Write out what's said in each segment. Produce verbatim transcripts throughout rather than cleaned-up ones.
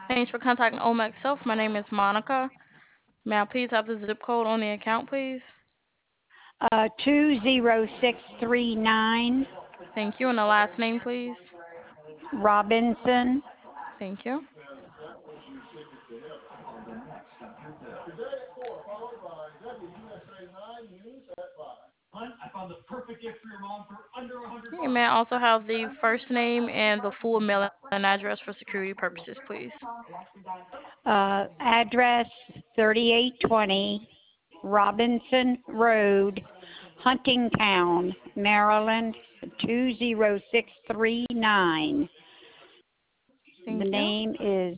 Thanks for contacting Omax Self. My name is Monica. May I please have the zip code on the account, please? Uh, two zero six three nine. Thank you. And the last name, please? Robinson. Thank you. You may also have the first name and the full mailing address for security purposes, please. Uh, address thirty-eight twenty Robinson Road, Huntingtown, Maryland, two zero six three nine. Thank The you. name is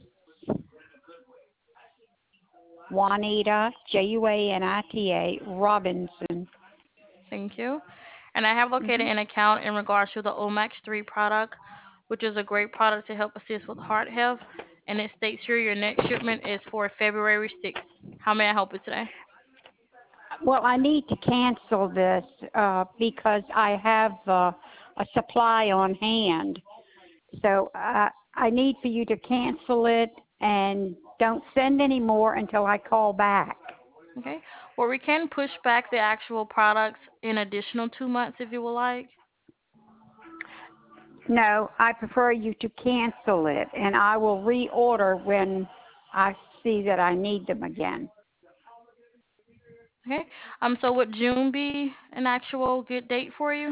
Juanita, J U A N I T A, Robinson. Thank you. And I have located Hmm. an account in regards to the Omax three product, which is a great product to help assist with heart health. And it states here your next shipment is for February sixth. How may I help you today? Well, I need to cancel this uh, because I have uh, a supply on hand. So uh, I need for you to cancel it and don't send any more until I call back. Okay. Well, we can push back the actual products in additional two months if you would like. No, I prefer you to cancel it, and I will reorder when I see that I need them again. Okay. Um. So would June be an actual good date for you?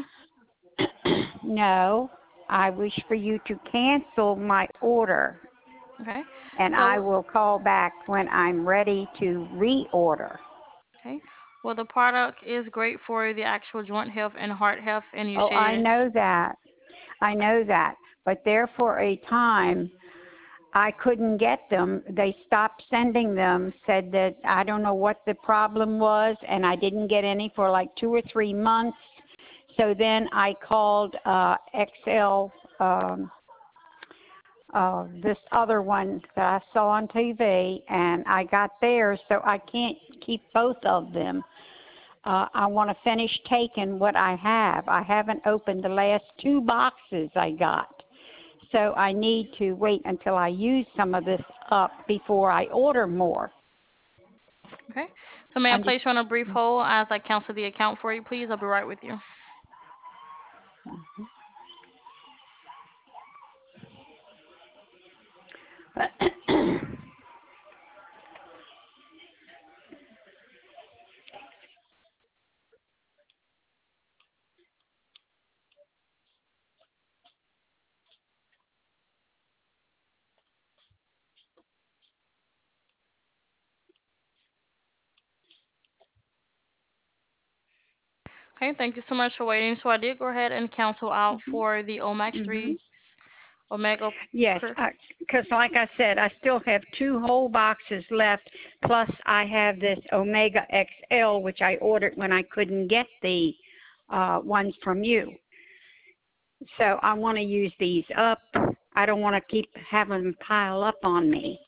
No, I wish for you to cancel my order, Okay. and I So will call back when I'm ready to reorder. okay. Well, the product is great for the actual joint health and heart health, and you Oh, I said know that. I know that. But there for a time, I couldn't get them. They stopped sending them, said that I don't know what the problem was, and I didn't get any for like two or three months. So then I called uh, X L, um, uh, this other one that I saw on T V, and I got theirs, so I can't keep both of them. Uh, I want to finish taking what I have. I haven't opened the last two boxes I got. So I need to wait until I use some of this up before I order more. okay. So may I Under- place you on a brief hold as I cancel the account for you, please? I'll be right with you. Okay. Thank you so much for waiting. So I did go ahead and cancel out for the Omax hmm three Omega. Yes, Per- because like I said, I still have two whole boxes left. Plus, I have this Omega X L, which I ordered when I couldn't get the uh, ones from you. So I want to use these up. I don't want to keep having them pile up on me.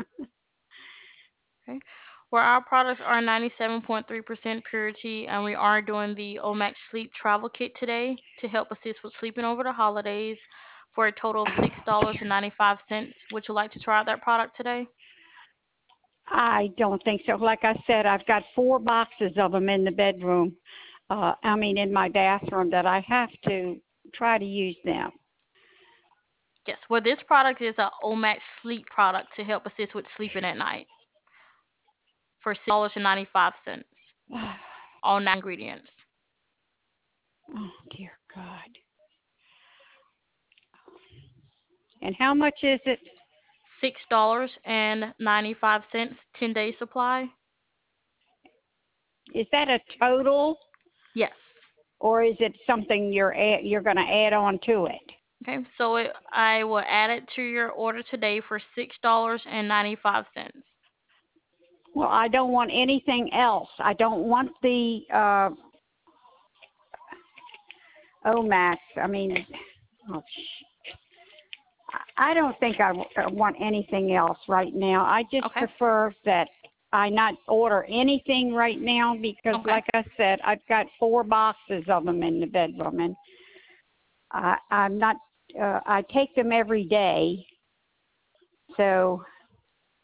okay. Where our products are ninety-seven point three percent purity, and we are doing the Omax Sleep Travel Kit today to help assist with sleeping over the holidays for a total of six dollars and ninety-five cents. Would you like to try out that product today? I don't think so. Like I said, I've got four boxes of them in the bedroom. Uh, I mean, in my bathroom that I have to try to use them. Yes. Well, this product is a Omax Sleep product to help assist with sleeping at night for six dollars and ninety-five cents. All nine ingredients. Oh, dear God. And how much is it? Six dollars and ninety-five cents. Ten day supply. Is that a total, Yes. or is it something you're add, you're going to add on to it? Okay. So it, I will add it to your order today for six dollars and ninety-five cents. Well, I don't want anything else. I don't want the uh, Omax. I mean, oh, I don't think I w- I want anything else right now. I just Okay. prefer that I not order anything right now because, Okay. like I said, I've got four boxes of them in the bedroom, and I, I'm not. Uh, I take them every day, so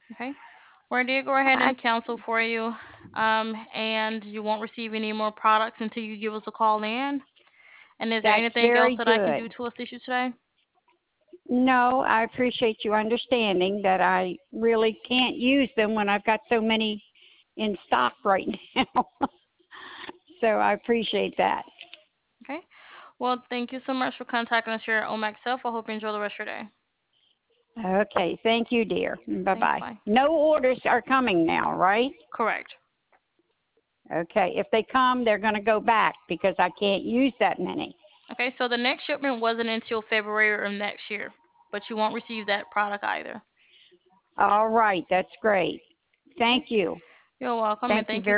Okay. Well, I did go ahead I, and cancel for you, um, and you won't receive any more products until you give us a call in. And is there that's anything else very that I can good. do to assist you today? No, I appreciate you understanding that I really can't use them when I've got so many in stock right now. So I appreciate that. Okay. Well, thank you so much for contacting us here at Omax Self. I hope you enjoy the rest of your day. Okay, thank you, dear. Bye Thanks. bye. Bye. No orders are coming now, right? Correct. Okay, if they come, they're going to go back because I can't use that many. Okay. So the next shipment wasn't until February of next year, but you won't receive that product either. All right, that's great. Okay. Thank you. You're welcome, and Thank you thank very you